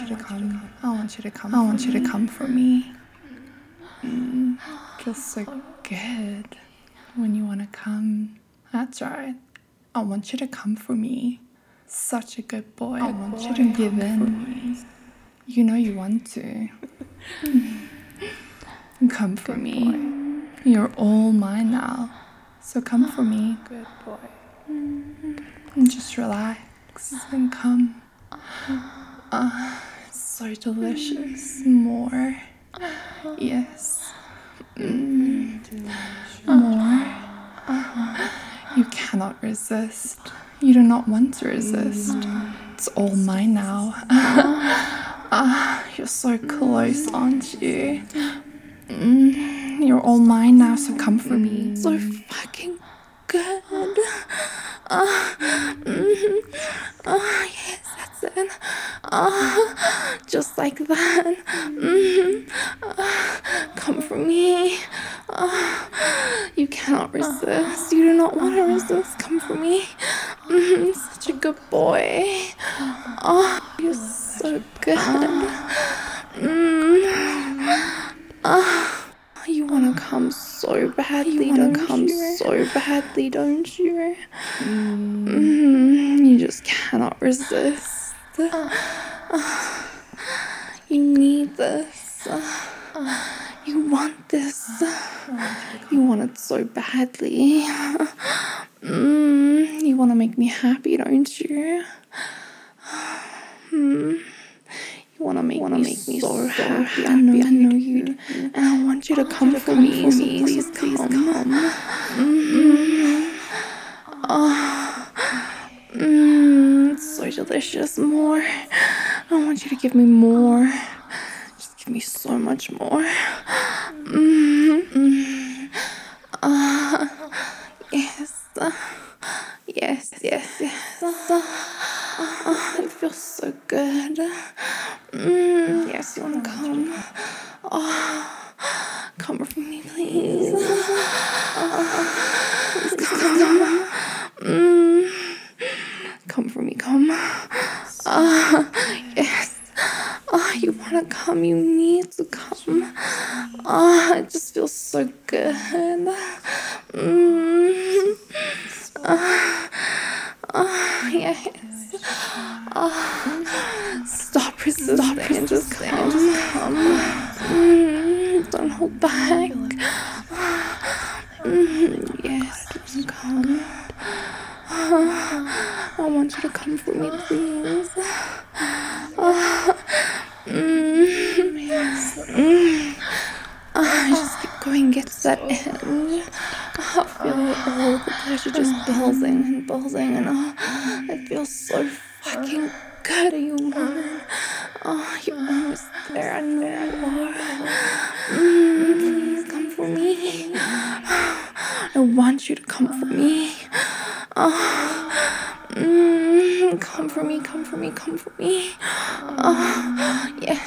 you to come. I want you to come. I want you to come for me. Feels so good when you want to come. That's right. I want you to come for me. Such a good boy. I want you to give in. You know you want to. Come for me. You're all mine now. So come for me. Good boy. And just relax and come. It's so delicious. More. Yes. More. You cannot resist. You do not want to resist. It's all mine now. You're so close, aren't you? You're all mine now, so come for me. So fucking good. Yes, that's it. Just like that. Come for me. You cannot resist. You do not want to resist. Come for me. Such a good boy. You're so good. You want to come so badly, don't you? You just cannot resist. You need this. You want this. You want it so badly. You want to make me happy, don't you? You want to make me so happy. I know you do. And I want you to come for me. So please come. It's so delicious. More. I want you to give me more. Just give me so much more. Yes. It feels so good. Yes, you want to come. Come for me, please. Please come. Come for me, come. Yes. You want to come, you need to come. It just feels so good. Yes. Stop resisting and just come. Don't hold back. Yes, just come. I want you to come for me, please. Just keep going, get to that end. I feel all the pleasure just building, and it feels so fucking good. Are you mine? You're almost there. I know you are. Please come for me. I want you to come for me. Come for me. Yes.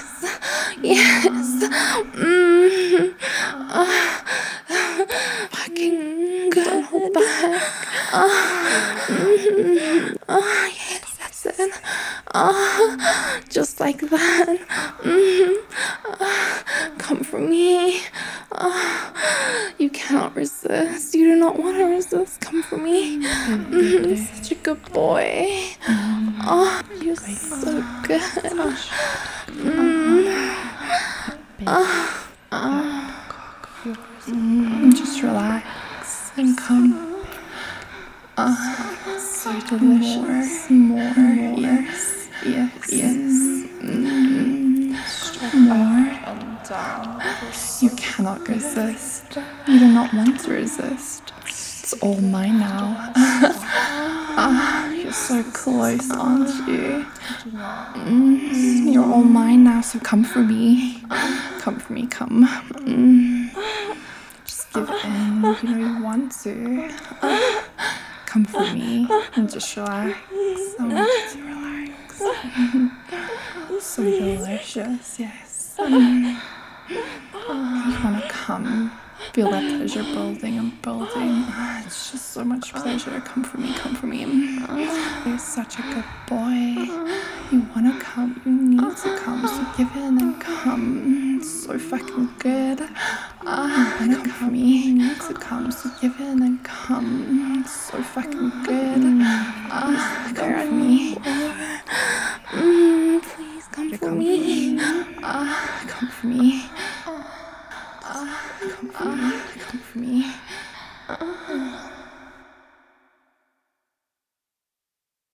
Fucking good. Don't hold back. Yes, that's it. Just like that. Come for me. You cannot resist. You do not want to resist. Come for me. Such a good boy. You're so good. Just relax and come. So delicious. More. Yes. More. You cannot resist. You do not want to resist. It's all mine now. You're so close, aren't you? You're all mine now, so come for me. Come. Just give in. You know you want to. Come for me and just relax. I want you to relax. So delicious, yes. You want to come. Feel that pleasure building. It's just so much pleasure. Come for me, come for me. You're such a good boy. You wanna come, you need to come, so give in and come. It's so fucking good. You wanna come for me, you need to come, so give in and come. It's so fucking good. Come for me. Please come for me. Come for me. Come for me. Come for me.